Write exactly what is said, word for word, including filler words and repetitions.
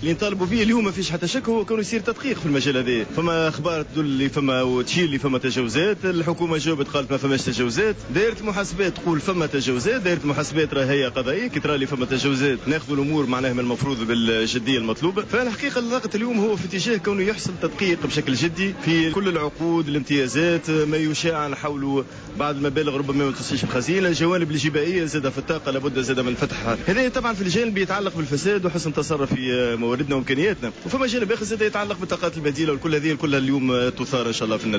اللي نطالبوا به اليوم ما فيش حتى شك هو كونه يصير تدقيق في المجال هذا. فما اخبار تدل اللي فما وتشير اللي فما تجاوزات، الحكومه جاوبت قالت ما فماش تجاوزات، دائره المحاسبات تقول فما تجاوزات، دائره المحاسبات راه هي قضائيه كي ترى اللي فما تجاوزات ناخذوا الامور معناها من المفروض بالجديه المطلوبه. فالحقيقه الضغط اليوم هو في اتجاه كونه يحصل تدقيق بشكل جدي في كل العقود، الامتيازات، ما يشاع نحاولوا بعض المبالغ ربما ما تصلش الخزينه، الجوانب الجبائيه زاد في الطاقه لابد زاد من فتحها. هذا طبعا في الجانب يتعلق بالفساد وحسن تصرف في مواردنا وامكانياتنا، وفما جانب اخر زاد يتعلق بالطاقات البديله، وكل هذه كلها اليوم تثار ان شاء الله في